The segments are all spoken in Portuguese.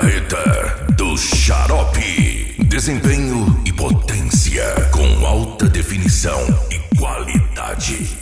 Marreta do Xarope. Desempenho e potência com alta definição e qualidade.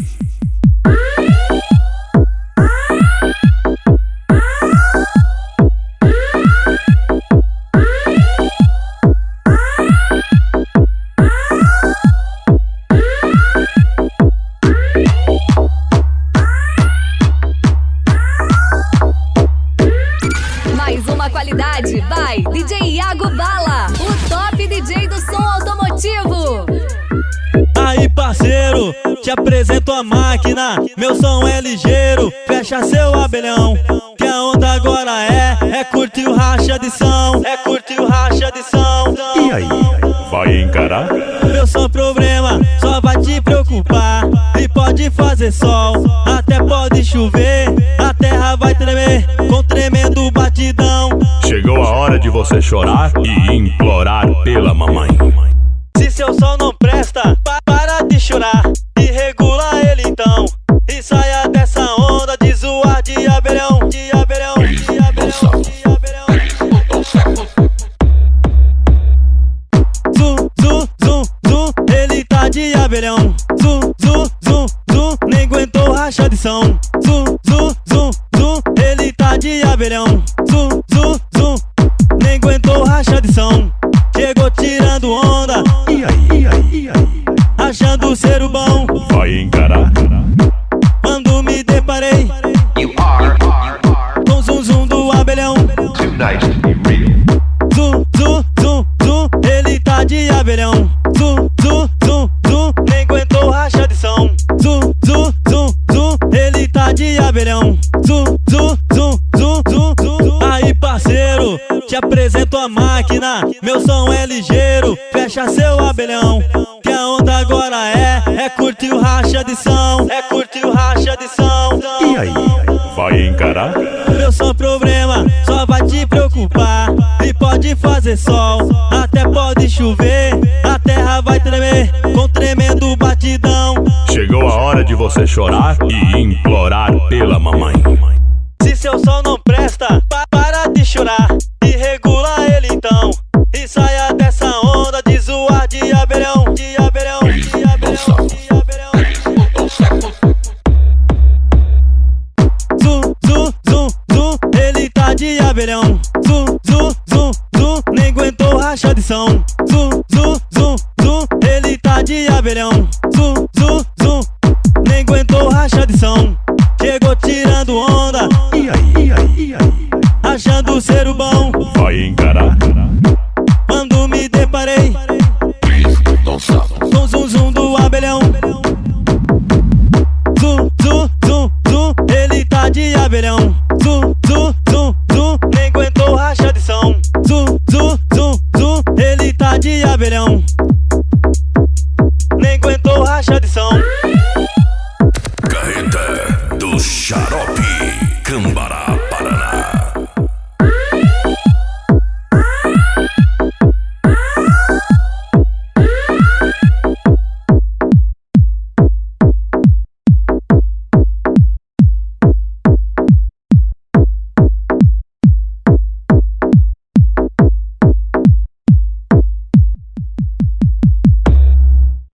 Mais uma qualidade, vai DJ Iago Bala, o top DJ do som automotivo. Aí parceiro, te apresento a máquina, meu som é ligeiro, fecha seu abelhão. Que a onda agora é curtir o racha de som, é curtir o racha de som. E aí, vai encarar? Meu som problema só vai te preocupar. E pode fazer sol, até pode chover, a terra vai tremer com tremendo batidão. Chegou a hora de você chorar e implorar pela mamãe. Se seu som não presta, para de chorar e regula ele então. E saia dessa onda de zoar de abelhão, de abelhão, de abelhão, de abelhão. Zum, zum, zum, zum, ele tá de abelhão. Zum, zum, zum, zum, nem aguentou racha de som. Zum, zum, zum, zum, ele tá de abelhão. Zum, zum, zum, nem aguentou racha de som. Chegou tirando onda, E aí, achando ser o bom. vai encarar? Quando me deparei You are com o zum zum do abelhão. too nice to be real. Zum, zum, zum, zum, ele tá de abelhão. Zum, zum, zum, zum, nem aguentou racha de som. Zum, zum, zum, zum, ele tá de abelhão. Zum, zum, zum, zum, zum, zum. Aí parceiro, te apresento a máquina, meu som é ligeiro, fecha seu abelhão. Que a onda agora é curtir o racha de som, é curtir o racha de som. E aí, vai encarar? Meu som problema só vai te preocupar. E pode fazer sol, até pode chover, a terra vai tremer com tremendo batidão. Chegou a hora de você chorar e implorar pela mamãe. Se seu som não presta, para de chorar e regula ele então. E saia dessa onda de zoar de abelhão, de abelhão, de abelhão, de abelhão. Zum, zum, zum, zum, ele tá de abelhão. Zum, zum, zum, zum, nem aguentou racha de som. Zum, zum, zum, zum, ele tá de abelhão. Zum, zum, zum, nem aguentou racha de som. Chegou tirando onda, E aí, achando ser o bom. vai encarar?